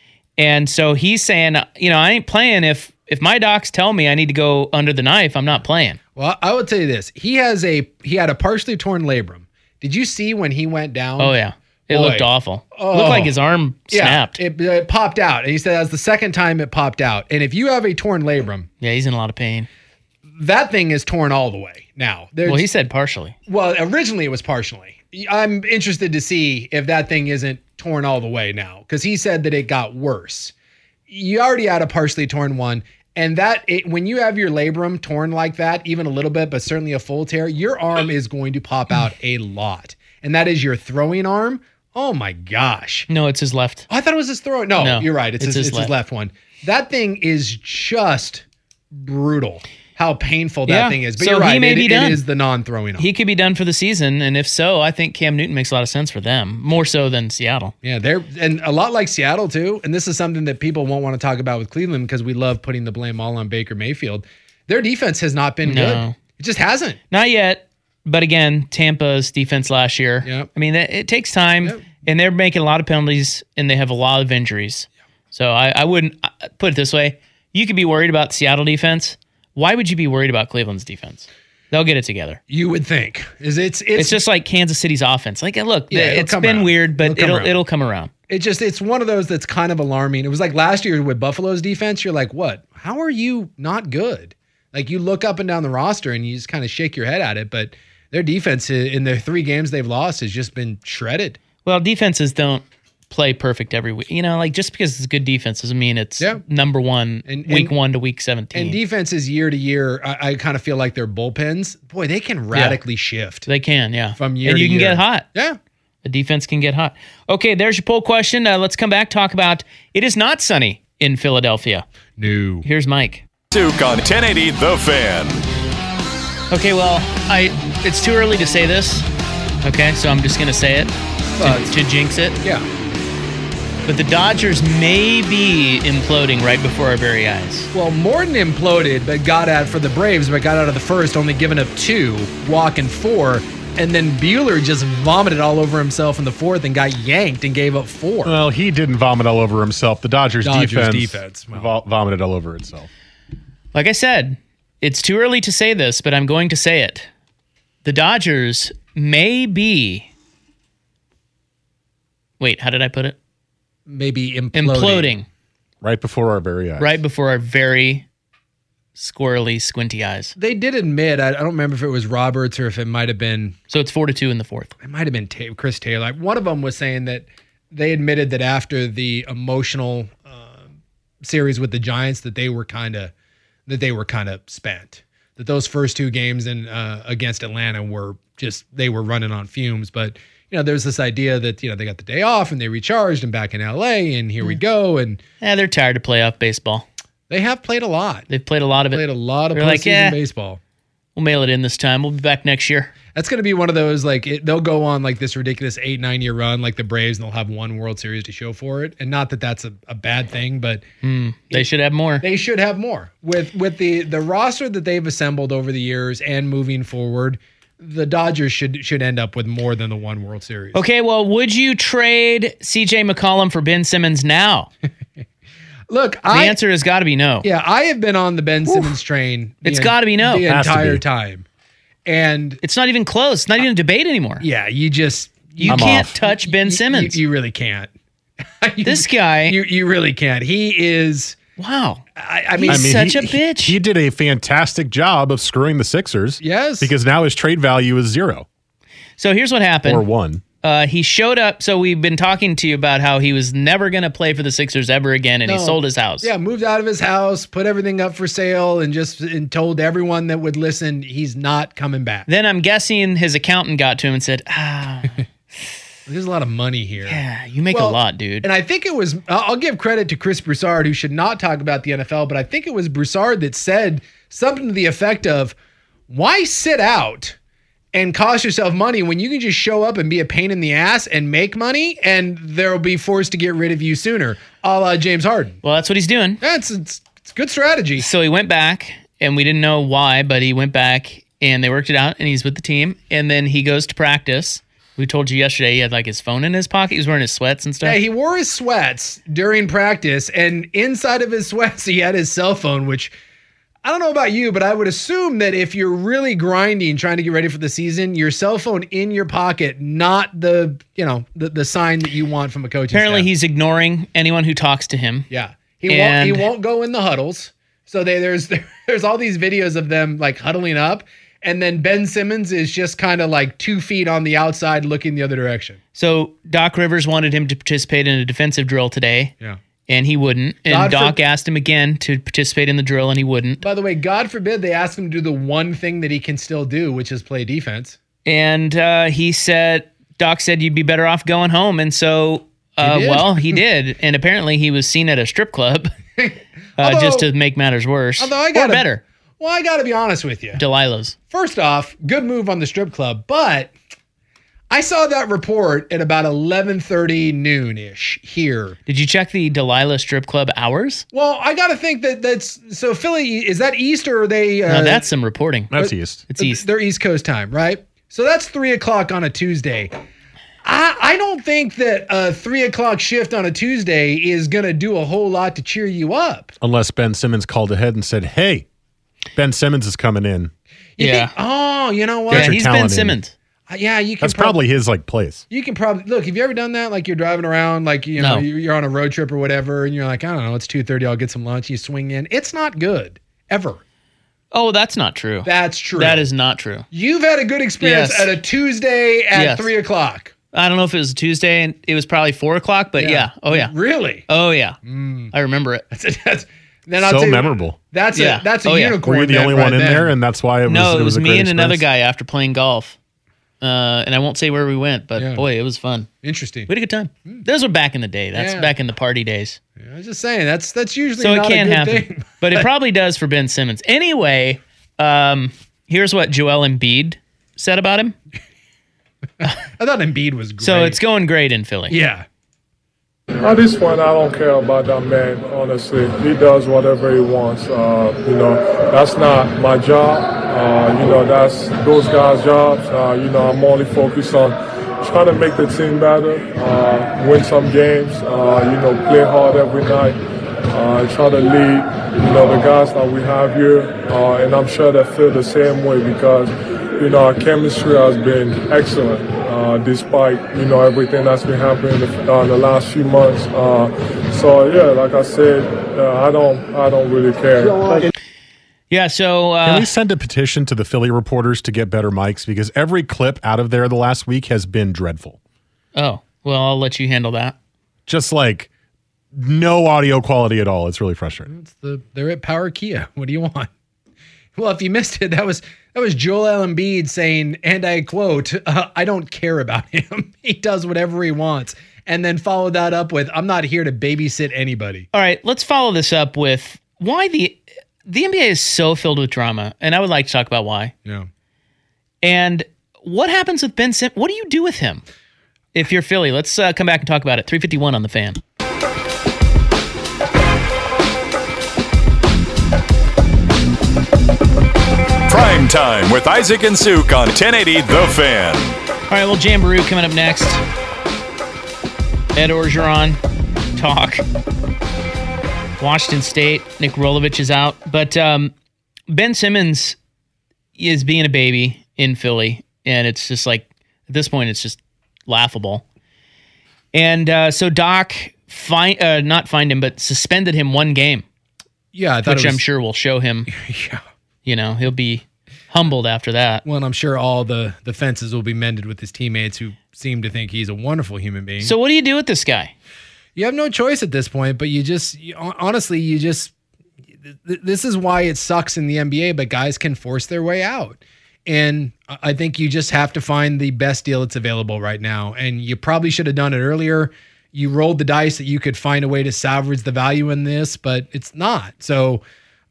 And so he's saying, I ain't playing if my docs tell me I need to go under the knife, I'm not playing. Well, I will tell you this. He had a partially torn labrum. Did you see when he went down? Oh, yeah. It looked awful. It looked like his arm snapped. It popped out. And he said that's the second time it popped out. And if you have a torn labrum. Yeah, he's in a lot of pain. That thing is torn all the way now. Well, he said partially. Well, originally it was partially. I'm interested to see if that thing isn't torn all the way now, because he said that it got worse. You already had a partially torn one, and when you have your labrum torn like that, even a little bit, but certainly a full tear, your arm is going to pop out a lot. And that is your throwing arm. Oh my gosh. No, it's his left. I thought it was his throwing. No, you're right. It's his left one. That thing is just brutal. How painful that thing is. But you're right, he may be done. It is the non-throwing arm. He could be done for the season, and if so, I think Cam Newton makes a lot of sense for them, more so than Seattle. Yeah, and a lot like Seattle too, and this is something that people won't want to talk about with Cleveland because we love putting the blame all on Baker Mayfield. Their defense has not been good. It just hasn't. Not yet, but again, Tampa's defense last year, I mean, it takes time, and they're making a lot of penalties, and they have a lot of injuries. So I wouldn't put it this way. You could be worried about Seattle defense. Why would you be worried about Cleveland's defense? They'll get it together. You would think. It's just like Kansas City's offense. Like, look, it's been weird, but it'll come around. It's one of those that's kind of alarming. It was like last year with Buffalo's defense. You're like, what? How are you not good? Like, you look up and down the roster and you just kind of shake your head at it. But their defense in their 3 games they've lost has just been shredded. Well, defenses don't play perfect every week. Like just because it's a good defense doesn't mean it's number one week 1 to week 17. And defenses year to year, I kind of feel like their bullpens, boy, they can radically shift. They can, from year and to you can year. get hot. Yeah. The defense can get hot. Okay, there's your poll question. Let's come back, talk about it is not sunny in Philadelphia. No. Here's Mike. Duke on 1080 The Fan. Okay, well, it's too early to say this. Okay, so I'm just going to say it to jinx it. Yeah. But the Dodgers may be imploding right before our very eyes. Well, Morton imploded, but got out for the Braves, but got out of the first, only giving up 2, walking 4. And then Buehler just vomited all over himself in the 4th and got yanked and gave up 4. Well, he didn't vomit all over himself. The Dodgers defense vomited all over itself. Like I said, it's too early to say this, but I'm going to say it. The Dodgers may be... Wait, how did I put it? Maybe imploding. Right before our very eyes. Right before our very squirrely, squinty eyes. They did admit, I don't remember if it was Roberts or if it might have been... So it's 4-2 in the 4th. It might have been Chris Taylor. One of them was saying that they admitted that after the emotional series with the Giants that they were kind of spent. That those first 2 games against Atlanta were they were running on fumes. But there's this idea that they got the day off and they recharged and back in LA and here we go. And they're tired of playoff baseball. They have played a lot. They've played a lot of it. Played a lot of postseason baseball. We'll mail it in this time. We'll be back next year. That's going to be one of those, they'll go on this ridiculous 8-9 year run like the Braves, and they'll have 1 World Series to show for it. And not that that's a bad thing, but they should have more. They should have more. With the roster that they've assembled over the years and moving forward, the Dodgers should end up with more than the 1 World Series. Okay, well, would you trade C.J. McCollum for Ben Simmons now? Look, the answer has got to be no. Yeah, I have been on the Ben Simmons train. It's got to be no. The entire time. And it's not even close. It's not even a debate anymore. Yeah, you can't touch Ben Simmons. You really can't. This guy. You really can't. He is... Wow. He's such a bitch. He did a fantastic job of screwing the Sixers. Yes. Because now his trade value is 0. So here's what happened. Or 1. He showed up. So we've been talking to you about how he was never going to play for the Sixers ever again, and he sold his house. Yeah, moved out of his house, put everything up for sale, and told everyone that would listen he's not coming back. Then I'm guessing his accountant got to him and said, there's a lot of money here. Yeah, you make a lot, dude. And I think it was, I'll give credit to Chris Broussard, who should not talk about the NFL, but I think it was Broussard that said something to the effect of, why sit out and cost yourself money when you can just show up and be a pain in the ass and make money, and they'll be forced to get rid of you sooner, a la James Harden. Well, that's what he's doing. Yeah, it's good strategy. So he went back, and we didn't know why, but he went back, and they worked it out, and he's with the team, and then he goes to practice. We told you yesterday he had his phone in his pocket. He was wearing his sweats and stuff. Yeah, he wore his sweats during practice, and inside of his sweats he had his cell phone, which... I don't know about you, but I would assume that if you're really grinding, trying to get ready for the season, your cell phone in your pocket, not the sign that you want from a coaching Apparently, staff. he's ignoring anyone who talks to him. Yeah, he won't go in the huddles. So there's all these videos of them huddling up, and then Ben Simmons is just kind of 2 feet on the outside, looking the other direction. So Doc Rivers wanted him to participate in a defensive drill today. Yeah. And he wouldn't. And Doc asked him again to participate in the drill, and he wouldn't. By the way, God forbid they ask him to do the one thing that he can still do, which is play defense. And Doc said you'd be better off going home. And so, he did. And apparently he was seen at a strip club just to make matters worse. Or better. Well, I got to be honest with you. Delilah's. First off, good move on the strip club, but... I saw that report at about 11:30 noon-ish here. Did you check the Delilah strip club hours? Well, I got to think that's... So Philly, is that East or are they... No, that's some reporting. That's East. It's East. They're East Coast time, right? So that's 3 o'clock on a Tuesday. I don't think that a 3 o'clock shift on a Tuesday is going to do a whole lot to cheer you up. Unless Ben Simmons called ahead and said, hey, Ben Simmons is coming in. You think, you know what? Yeah, he's Ben Simmons. Yeah, you can. That's probably his place. You can probably look. Have you ever done that? You're driving around, you're on a road trip or whatever, and you're like, I don't know, it's 2:30. I'll get some lunch. You swing in. It's not good ever. Oh, that's not true. That's true. That is not true. You've had a good experience at a Tuesday at 3 o'clock. I don't know if it was Tuesday, and it was probably 4 o'clock, but yeah. Oh, yeah. Really? Oh, yeah. I remember it. Then I'll So tell you, memorable. That's a unicorn. Were you the then, only right one in then. there, and that's why it was? No, it was a me great and another experience? guy after playing golf. And I won't say where we went, but boy, it was fun. Interesting. We had a good time. Those were back in the day. That's back in the party days. I was just saying that's usually So not it can a good happen, thing. but it probably does for Ben Simmons. Anyway, here's what Joel Embiid said about him. I thought Embiid was great. So it's going great in Philly. Yeah. At this point, I don't care about that man, honestly. He does whatever he wants. That's not my job. That's those guys' jobs. I'm only focused on trying to make the team better, win some games, play hard every night, try to lead, the guys that we have here. And I'm sure they feel the same way because, our chemistry has been excellent. Despite everything that's been happening in the last few months, like I said, I don't really care. Yeah, so can we send a petition to the Philly reporters to get better mics because every clip out of there the last week has been dreadful. Oh, well, I'll let you handle that. Just like no audio quality at all. It's really frustrating. They're at Power Kia. What do you want? Well, if you missed it, that was Joel Embiid saying, and I quote, I don't care about him. He does whatever he wants. And then followed that up with, I'm not here to babysit anybody. All right, let's follow this up with why the NBA is so filled with drama. And I would like to talk about why. Yeah. And what happens with Ben Simmons? What do you do with him if you're Philly? Let's come back and talk about it. 351 on the Fan. Prime Time with Isaac and Suk on 1080 The Fan. All right, well, Jamboree coming up next. Ed Orgeron, talk. Washington State, Nick Rolovich is out. But Ben Simmons is being a baby in Philly, and it's just like, at this point, it's just laughable. And so Doc, not fined him, but suspended him one game. Yeah, which I'm sure will show him. Yeah. He'll be humbled after that. Well, and I'm sure all the fences will be mended with his teammates who seem to think he's a wonderful human being. So what do you do with this guy? You have no choice at this point, but this is why it sucks in the NBA, but guys can force their way out. And I think you just have to find the best deal that's available right now. And you probably should have done it earlier. You rolled the dice that you could find a way to salvage the value in this, but it's not. So,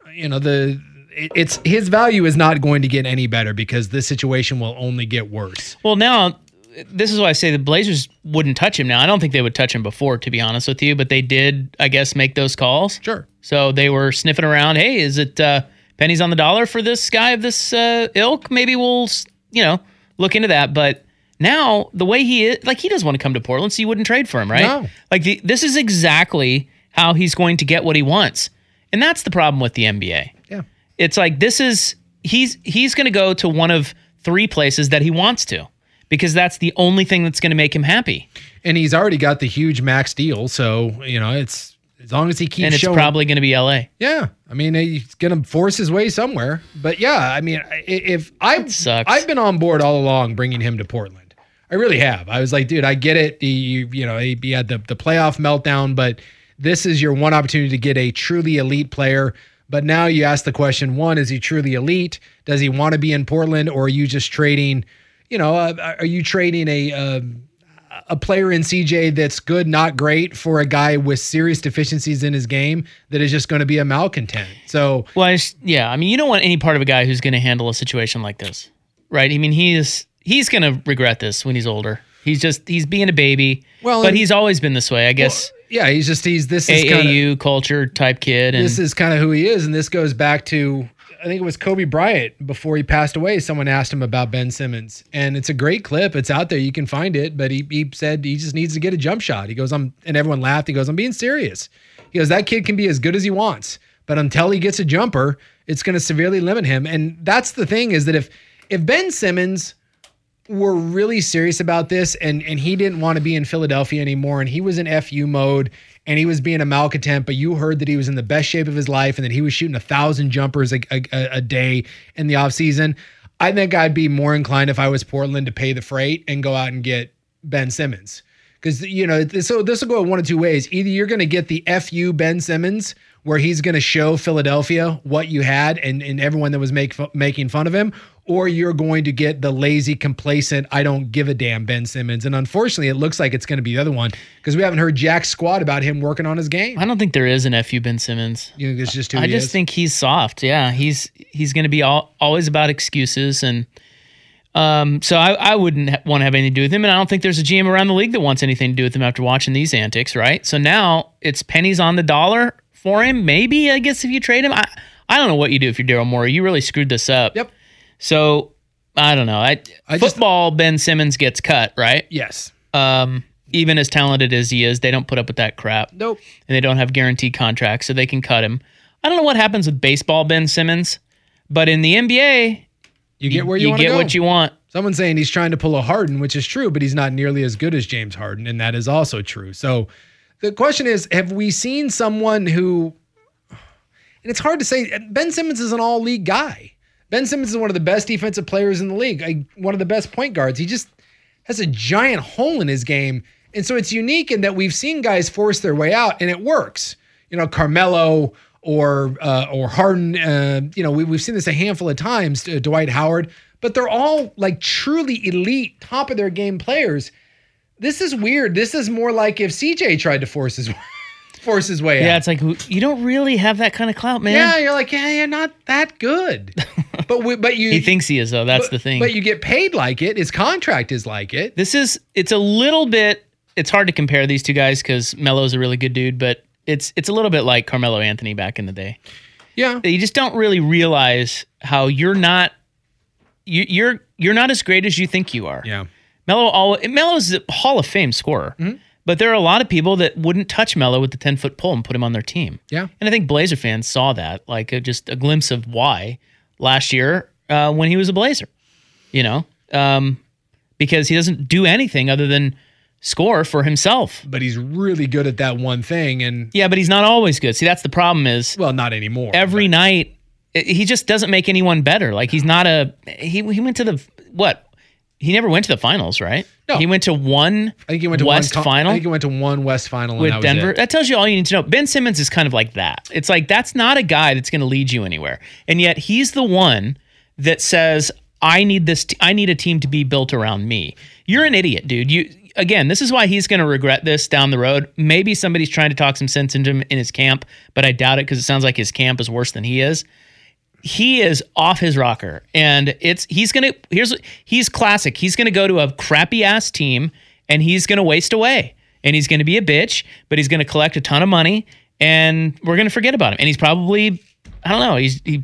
it's his value is not going to get any better because this situation will only get worse. Well, now, this is why I say the Blazers wouldn't touch him now. I don't think they would touch him before, to be honest with you, but they did, I guess, make those calls. Sure. So they were sniffing around. Hey, is it pennies on the dollar for this guy of this ilk? Maybe we'll, look into that. But now, the way he is, he doesn't want to come to Portland, so you wouldn't trade for him, right? No. This is exactly how he's going to get what he wants. And that's the problem with the NBA. Yeah. It's like he's going to go to one of three places that he wants to because that's the only thing that's going to make him happy. And he's already got the huge max deal, so it's as long as he keeps. And it's showing, probably going to be LA. Yeah, I mean he's going to force his way somewhere. But yeah, I mean if I've been on board all along bringing him to Portland, I really have. I was like, dude, I get it. He had the playoff meltdown, but this is your one opportunity to get a truly elite player. But now you ask the question, one, is he truly elite? Does he want to be in Portland? Or are you just trading, are you trading a player in CJ that's good, not great, for a guy with serious deficiencies in his game that is just going to be a malcontent? So, well, you don't want any part of a guy who's going to handle a situation like this, right? I mean, he's going to regret this when he's older. He's being a baby, but he's always been this way, I guess. Well, yeah, this is AAU culture type kid. And this is kind of who he is. And this goes back to, I think it was Kobe Bryant before he passed away. Someone asked him about Ben Simmons, and it's a great clip. It's out there. You can find it. But he said he just needs to get a jump shot. He goes, and everyone laughed. He goes, I'm being serious. He goes, that kid can be as good as he wants, but until he gets a jumper, it's going to severely limit him. And that's the thing, is that if Ben Simmons were really serious about this and he didn't want to be in Philadelphia anymore and he was in FU mode and he was being a malcontent, but you heard that he was in the best shape of his life and that he was shooting 1,000 jumpers a day in the offseason, I think I'd be more inclined if I was Portland to pay the freight and go out and get Ben Simmons. Because, so this will go one of two ways. Either you're going to get the FU Ben Simmons, where he's going to show Philadelphia what you had and everyone that was making fun of him, or you're going to get the lazy, complacent, I don't give a damn Ben Simmons. And unfortunately, it looks like it's going to be the other one because we haven't heard jack squat about him working on his game. I don't think there is an FU Ben Simmons. You think it's just who I just think he's soft. Yeah, he's going to be always about excuses and. So I wouldn't want to have anything to do with him, and I don't think there's a GM around the league that wants anything to do with him after watching these antics, right? So now it's pennies on the dollar for him. Maybe, I guess, if you trade him. I don't know what you do if you're Daryl Morey. You really screwed this up. Yep. So I don't know. Football Ben Simmons gets cut, right? Yes. Even as talented as he is, they don't put up with that crap. Nope. And they don't have guaranteed contracts, so they can cut him. I don't know what happens with baseball Ben Simmons, but in the NBA... You get where you want to go. You get what you want. Someone's saying he's trying to pull a Harden, which is true, but he's not nearly as good as James Harden, and that is also true. So the question is, have we seen someone who, and it's hard to say, Ben Simmons is an all-league guy. Ben Simmons is one of the best defensive players in the league, one of the best point guards. He just has a giant hole in his game, and so it's unique in that we've seen guys force their way out, and it works. Carmelo or Harden, we've seen this a handful of times, Dwight Howard, but they're all like truly elite, top of their game players. This is weird. This is more like if CJ tried to force his way out. Yeah, it's like, you don't really have that kind of clout, man. Yeah, you're like, you're not that good. But he thinks he is, though. That's the thing. But you get paid like it. His contract is like it. It's a little bit, it's hard to compare these two guys because Melo's a really good dude, but it's a little bit like Carmelo Anthony back in the day. Yeah. You just don't really realize how you're not as great as you think you are. Yeah. Melo's a Hall of Fame scorer. Mm-hmm. But there are a lot of people that wouldn't touch Melo with the 10-foot pole and put him on their team. Yeah. And I think Blazer fans saw that, like just a glimpse of why last year when he was a Blazer, because he doesn't do anything other than score for himself. But he's really good at that one thing. And yeah, but he's not always good. See, that's the problem is. Well, not anymore. Every night, he just doesn't make anyone better. Like he went to the, what? He never went to the finals, right? No. He went to one West final. I think he went to one West final with Denver. That tells you all you need to know. Ben Simmons is kind of like that. It's like, that's not a guy that's going to lead you anywhere. And yet he's the one that says, I need a team to be built around me. You're an idiot, dude. Again, this is why he's going to regret this down the road. Maybe somebody's trying to talk some sense into him in his camp, but I doubt it because it sounds like his camp is worse than he is. He is off his rocker, and he's classic. He's going to go to a crappy ass team, and he's going to waste away, and he's going to be a bitch, but he's going to collect a ton of money, and we're going to forget about him. And he's probably, I don't know,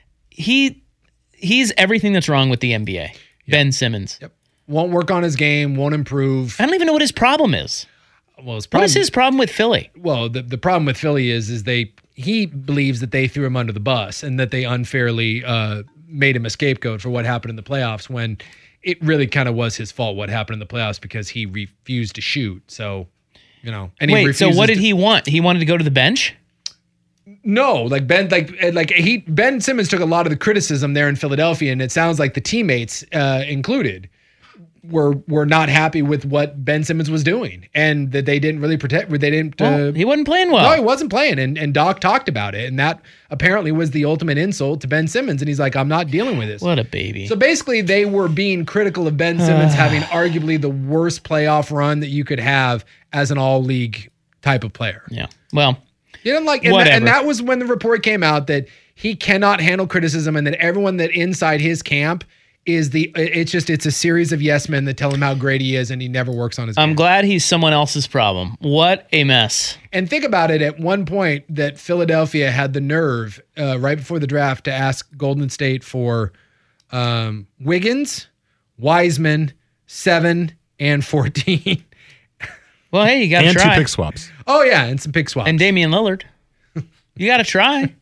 he's everything that's wrong with the NBA. Yep. Ben Simmons. Yep. Won't work on his game, won't improve. I don't even know what his problem is. Well, what is his problem with Philly? Well, the problem with Philly is he believes that they threw him under the bus and that they unfairly made him a scapegoat for what happened in the playoffs when it really kind of was his fault what happened in the playoffs because he refused to shoot. So, and wait, so what did he want? He wanted to go to the bench? No, Ben Simmons took a lot of the criticism there in Philadelphia, and it sounds like the teammates included were not happy with what Ben Simmons was doing, and that they didn't really protect. They didn't. He wasn't playing well. No, he wasn't playing, and Doc talked about it, and that apparently was the ultimate insult to Ben Simmons. And he's like, "I'm not dealing with this." What a baby. So basically, they were being critical of Ben Simmons having arguably the worst playoff run that you could have as an all-league type of player. Yeah. Well, and that was when the report came out that he cannot handle criticism, and that everyone that inside his camp is it's a series of yes men that tell him how great he is, and he never works on his game. I'm glad he's someone else's problem. What a mess. And think about it, at one point that Philadelphia had the nerve right before the draft to ask Golden State for Wiggins, Wiseman, 7 and 14. Well, hey, you got to try. And 2 pick swaps. Oh, yeah, and some pick swaps. And Damian Lillard. You got to try.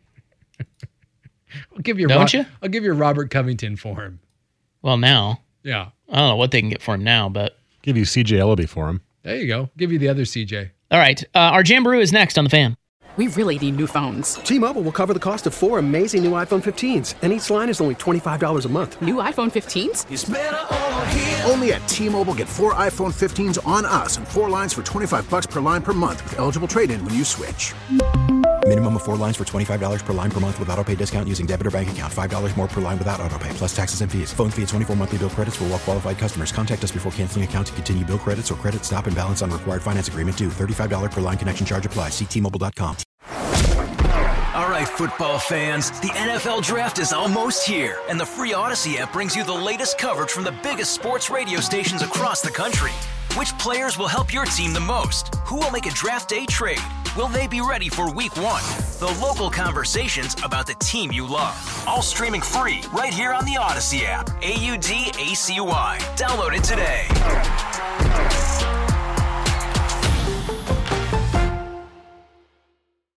I'll give you Robert Covington for him. Well, now. Yeah. I don't know what they can get for him now, but. Give you CJ Ellaby for him. There you go. Give you the other CJ. All right. Our Jamboree is next on The Fan. We really need new phones. T-Mobile will cover the cost of 4 amazing new iPhone 15s, and each line is only $25 a month. New iPhone 15s? It's better over here. Only at T-Mobile, get 4 iPhone 15s on us and 4 lines for $25 per line per month with eligible trade-in when you switch. Minimum of 4 lines for $25 per line per month with autopay discount using debit or bank account. $5 more per line without autopay, plus taxes and fees. Phone fee at 24 monthly bill credits for well-qualified customers. Contact us before canceling account to continue bill credits or credit stop and balance on required finance agreement due. $35 per line connection charge applies. See T-Mobile.com. All right, football fans, the NFL Draft is almost here, and the free Odyssey app brings you the latest coverage from the biggest sports radio stations across the country. Which players will help your team the most? Who will make a draft day trade? Will they be ready for week 1? The local conversations about the team you love. All streaming free right here on the Odyssey app. AUDACY. Download it today.